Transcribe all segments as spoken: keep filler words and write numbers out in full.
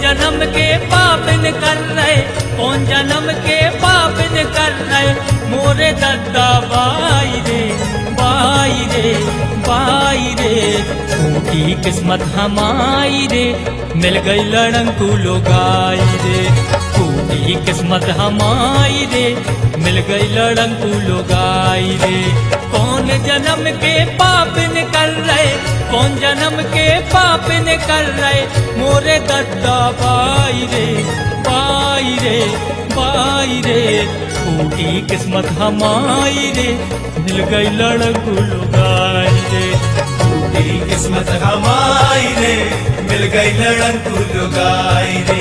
जन्म के पाप न कर रहे, कौन जन्म के पाप न कर रहे, मोरे दद्दा बाई रे बाई रे बाई रे। फूटी किस्मत हमारी रे, मिल गई लड़ंकू लोगाई रे। फूटी किस्मत हमारी रे, मिल गई लड़ंकू लोगाई रे। कौन जन्म के पाप न कर रहे, कौन जन्म के पाप न कर रहे, मोरे दद्दा बाई रे बाई रे बाई रे। फूटी किस्मत हमारी रे, मिल गई लड़ंकू लोगाई रे। फूटी किस्मत हमारी रे, मिल गई लड़ंकू लोगाई रे।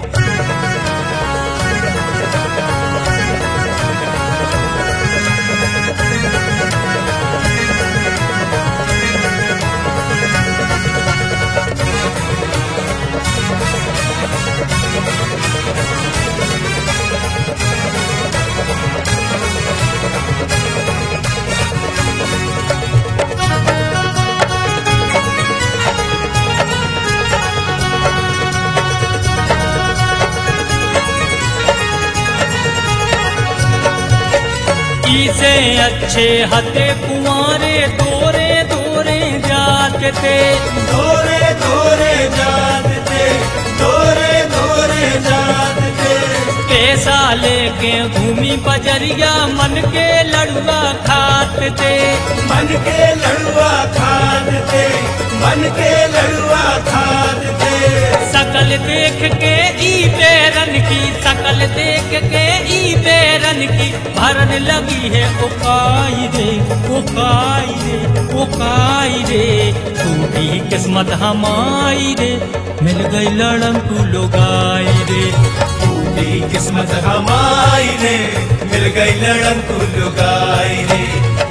से अच्छे हते कुंवारे दोरे दोरे जात थे, दोरे दोरे जात थे, दोरे दोरे जात थे। पैसा लेके घूमी बजरिया, मन के लड़ुआ खात थे, मन के लड़ुआ खात थे, मन के लड़ुआ खात थे। सकल देख के ई बेरन की, सकल देख के ई बेरन की, भरन लगी है ओकाई रे ओकाई रे ओकाई रे। टूटी किस्मत हमारी रे, मिल गई लड़ंकू लोगाई रे। टूटी किस्मत हमारी रे, मिल गई लड़ंकू लोगाई रे।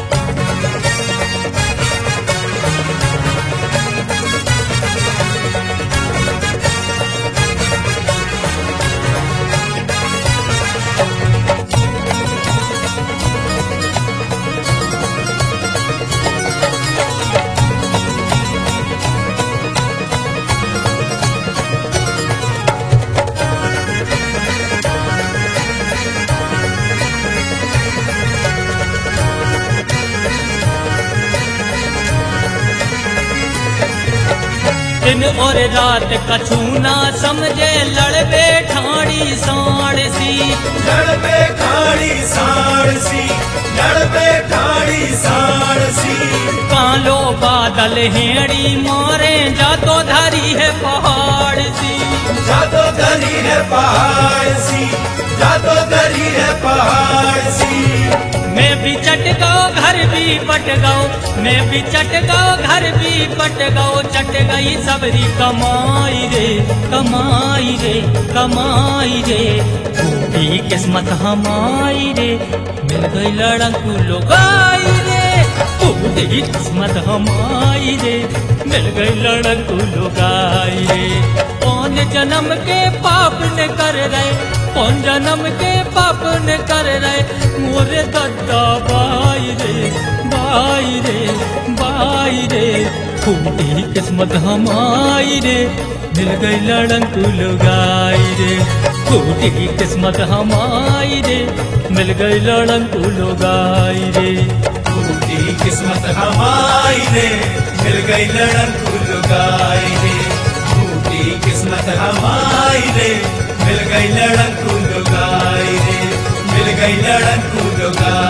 दिन और रात कछु ना समझे, लड़बे ठाड़ी साड़ सी, लड़बे ठाड़ी साड़ सी, लड़बे ठाड़ी साड़ सी। कालो बादल हेड़ी मारे, जातो धरी है पहाड़ सी, जातो धरी है पहाड़ सी, जातो धरी है पहाड़ सी। मैं भी चट गओ घर भी पट गओ, मैं भी चट गओ घर भी पट गओ। चट गई सबरी कमाई रे कमाई रे कमाई रे। फूटी किस्मत हमारी रे, मिल गई लड़ंकू लोगाई रे। फूटी किस्मत हमारी रे, मिल गई लड़ंकू लोगाई रे। कौन जन्म के पाप न कर रहे, कौन जन्म के पाप न कर रहे, मोरे दद्दा बाई रे बाई रे बाई रे। फूटी किस्मत हमारी रे, मिल गई लड़ंकू लोगाई रे। फूटी किस्मत हमारी रे, मिल गई लड़ंकू लोगाई रे। फूटी किस्मत हमारी रे, मिल गई लड़ंकू लोगाई रे। फूटी किस्मत हमारी रे, मिल गई लड़ंकू लोगाई रे, मिल गई लड़ंकू लोगाई।